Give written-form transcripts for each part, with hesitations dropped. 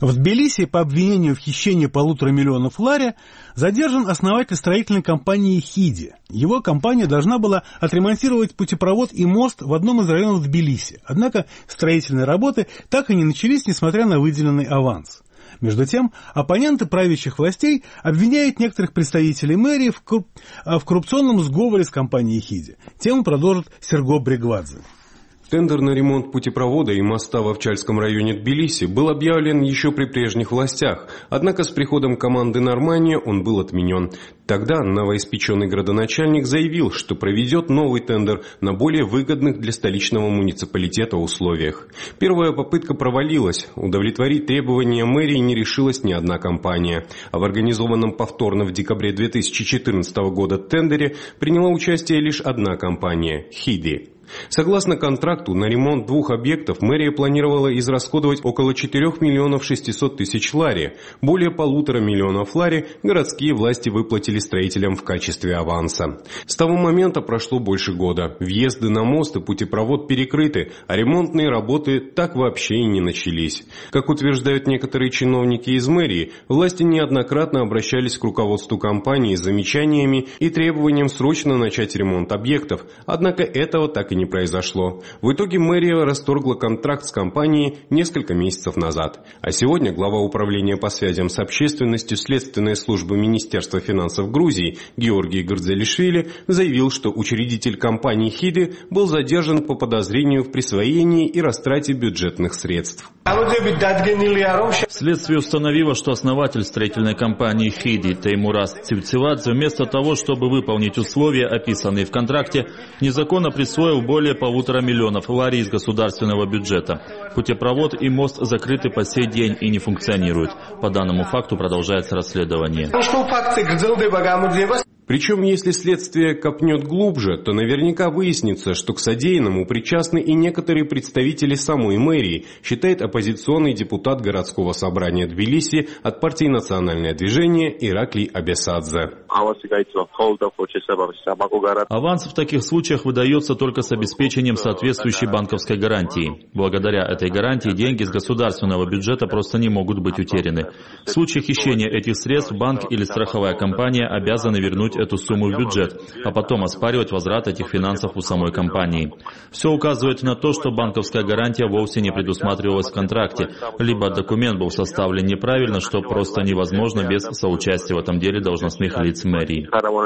В Тбилиси по обвинению в хищении 1,5 миллиона лари задержан основатель строительной компании «Хиди». Его компания должна была отремонтировать путепровод и мост в одном из районов Тбилиси. Однако строительные работы так и не начались, несмотря на выделенный аванс. Между тем, оппоненты правящих властей обвиняют некоторых представителей мэрии в коррупционном сговоре с компанией «Хиди». Тему продолжит Серго Брегвадзе. Тендер на ремонт путепровода и моста в Овчальском районе Тбилиси был объявлен еще при прежних властях, однако с приходом команды Нормания он был отменен. Тогда новоиспеченный градоначальник заявил, что проведет новый тендер на более выгодных для столичного муниципалитета условиях. Первая попытка провалилась, удовлетворить требования мэрии не решилась ни одна компания. А в организованном повторно в декабре 2014 года тендере приняла участие лишь одна компания – «Хиди». Согласно контракту, на ремонт 2 объектов мэрия планировала израсходовать около 4 миллионов 600 тысяч лари. Более 1,5 миллиона лари городские власти выплатили строителям в качестве аванса. С того момента прошло больше года. Въезды на мост и путепровод перекрыты, а ремонтные работы так вообще и не начались. Как утверждают некоторые чиновники из мэрии, власти неоднократно обращались к руководству компании с замечаниями и требованием срочно начать ремонт объектов, однако этого так и не произошло. В итоге мэрия расторгла контракт с компанией несколько месяцев назад. А сегодня глава управления по связям с общественностью Следственной службы Министерства финансов Грузии Георгий Гырдзелишвили заявил, что учредитель компании «Хиди» был задержан по подозрению в присвоении и растрате бюджетных средств. Следствие установило, что основатель строительной компании «Хиди» Теймураз Цивцивадзе вместо того, чтобы выполнить условия, описанные в контракте, незаконно присвоил более 1,5 миллиона лари из государственного бюджета. Путепровод и мост закрыты по сей день и не функционируют. По данному факту продолжается расследование. Причем, если следствие копнет глубже, то наверняка выяснится, что к содеянному причастны и некоторые представители самой мэрии, считает оппозиционный депутат городского собрания Тбилиси от партии «Национальное движение» Ираклий Абесадзе. Аванс в таких случаях выдается только с обеспечением соответствующей банковской гарантии. Благодаря этой гарантии деньги с государственного бюджета просто не могут быть утеряны. В случае хищения этих средств банк или страховая компания обязаны вернуть эту сумму в бюджет, а потом оспаривать возврат этих финансов у самой компании. Все указывает на то, что банковская гарантия вовсе не предусматривалась в контракте, либо документ был составлен неправильно, что просто невозможно без соучастия в этом деле должностных лиц мэрии.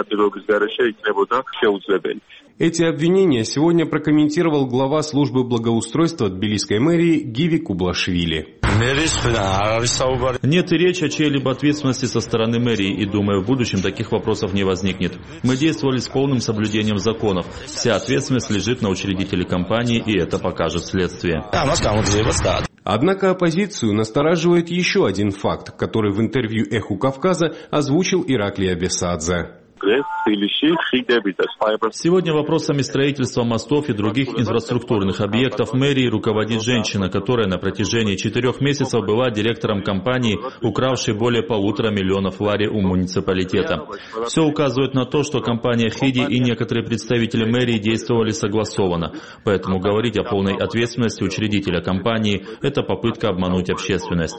Эти обвинения сегодня прокомментировал глава службы благоустройства Тбилисской мэрии Гиви Кублашвили. Нет и речи о чьей-либо ответственности со стороны мэрии, и, думаю, в будущем таких вопросов не возникнет. Мы действовали с полным соблюдением законов. Вся ответственность лежит на учредителе компании, и это покажет следствие. Однако оппозицию настораживает еще один факт, который в интервью «Эху Кавказа» озвучил Ираклий Абесадзе. Сегодня вопросами строительства мостов и других инфраструктурных объектов мэрии руководит женщина, которая на протяжении 4 месяцев была директором компании, укравшей более 1,5 миллиона лари у муниципалитета. Все указывает на то, что компания «Хиди» и некоторые представители мэрии действовали согласованно. Поэтому говорить о полной ответственности учредителя компании – это попытка обмануть общественность.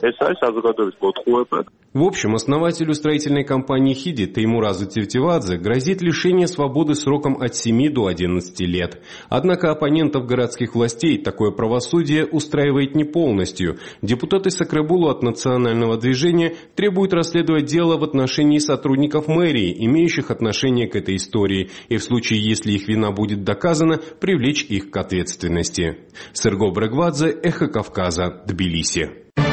В общем, основателю строительной компании «Хиди» Теймуразу Цивцивадзе грозит лишение свободы сроком от 7 до 11 лет. Однако оппонентов городских властей такое правосудие устраивает не полностью. Депутаты Сакрабулу от Национального движения требуют расследовать дело в отношении сотрудников мэрии, имеющих отношение к этой истории, и в случае, если их вина будет доказана, привлечь их к ответственности. Серго Брегвадзе, Эхо Кавказа, Тбилиси.